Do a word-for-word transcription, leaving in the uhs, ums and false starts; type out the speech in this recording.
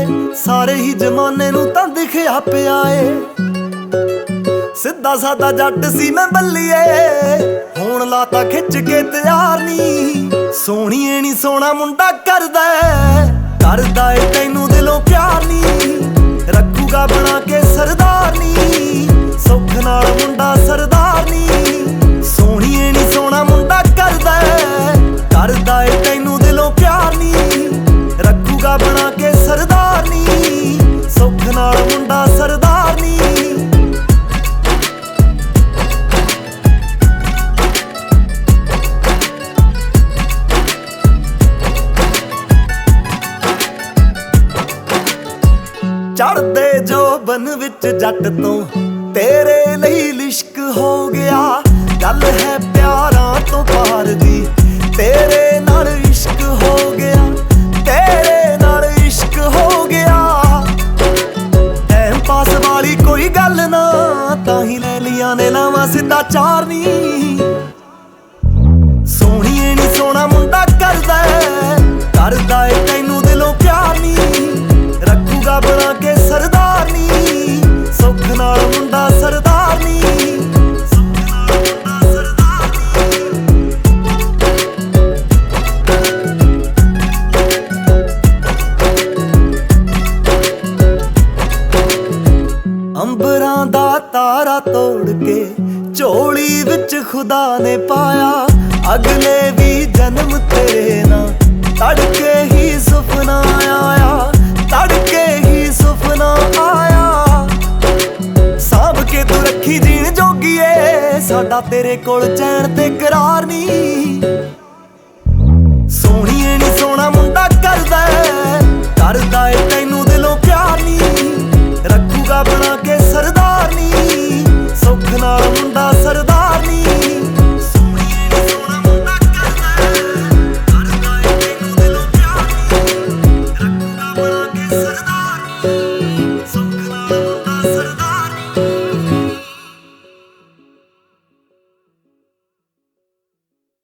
ਸਾਰੇ ਹੀ ਜਮਾਨੇ ਨੂੰ ਤਾਂ ਦਿਖਿਆ ਪਿਆ ਏ। ਸਿੱਧਾ ਸਾਦਾ ਜੱਟ ਸੀ ਮੈਂ ਬੱਲੀਏ, ਹੁਣ ਲਾਤਾ ਖਿੱਚ ਕੇ ਤਿਆਰ ਨੀ। ਸੋਹਣੀਏ ਨੀ ਸੋਹਣਾ ਮੁੰਡਾ ਕਰਦਾ ਕਰਦਾ ਏ ਤੈਨੂੰ ਦਿਲੋਂ ਪਿਆਰ ਨੀ। ਰੱਖੂਗਾ ਬਣਾ ਕੇ ਸਰਦਾਰ ਨੀ, ਸੁੱਖ ਨਾਲ ਮੁੰਡਾ ਸਰਦਾਰ ਨੀ। ਸੋਹਣੀਏ ਨੀ ਸੋਹਣਾ ਮੁੰਡਾ ਕਰਦਾ ਕਰਦਾ ਏ ਤੈਨੂੰ ਦਿਲੋਂ ਪਿਆਰ ਨੀ। ਰੱਖੂਗਾ ਬਣਾ ਕੇ ਸਰਦਾਰ ਨੀ, ਸੁੱਖ ਨਾਲ ਮੁੰਡਾ ਸਰਦਾਰ ਨੀ। ਚੜਦੇ ਜੋਬਨ ਵਿੱਚ ਜੱਟ ਤੋਂ ਤੇਰੇ ਲਈ ਲਿਸ਼ਕ ਹੋ ਗਿਆ। ਗੱਲ ਹੈ ਪਿਆਰਾਂ ਤੋਂ ਪਾਰ ਦੀ, ਤੇਰੇ ਨਾਲ ਇਸ਼ਕ ਹੋ ਗਿਆ। ਤੇਰੇ ਨਾਲ ਇਸ਼ਕ ਹੋ ਗਿਆ। ਟਾਈਮ ਪਾਸ ਵਾਲੀ ਕੋਈ ਗੱਲ ਨਾ, ਤਾਂ ਹੀ ਲੈ ਲੀਆਂ ਨੇ ਲਾਵਾਂ ਸਿੱਧਾ ਚਾਰ ਨੀ। ਸੋਹਣੀਏ ਨੀ ਸੋਹਣਾ ਮੁੰਡਾ ਕਰਦਾ ਕਰਦਾ ਏ ਤੈਨੂੰ ਦਿਲੋਂ ਪਿਆਰ ਨੀ। ਰੱਖੂਗਾ ਬਣਾ ਕੇ ਸਰਦਾਰ ਨੀ, ਸੁੱਖ ਨਾਲ ਮੁੰਡਾ ਸਰਦਾਰ ਨੀ। ਸੁੱਖ ਨਾਲ ਮੁੰਡਾ ਸਰਦਾਰ ਨੀ। ਅੰਬਰਾਂ ਦਾ ਤਾਰਾ ਤੋੜ ਕੇ ਝੋਲੀ ਵਿੱਚ ਖੁਦਾ ਨੇ ਪਾਇਆ। ਅਗਲੇ ਵੀ ਜਨਮ ਤੇਰੇ ਨਾਲ ਤੜਕੇ ਹੀ ਸੁਪਨਾ ਆਇਆ। ਤੜਕੇ ਹੀ ਸੁਪਨਾ ਆਇਆ। ਸਾਂਭ ਕੇ ਤੂੰ ਰੱਖੀ ਜੀਣ ਜੋਗੀਏ, ਸਾਡਾ ਤੇਰੇ ਕੋਲ ਚੈਨ ਤੇ ਕਰਾਰ ਨੀ।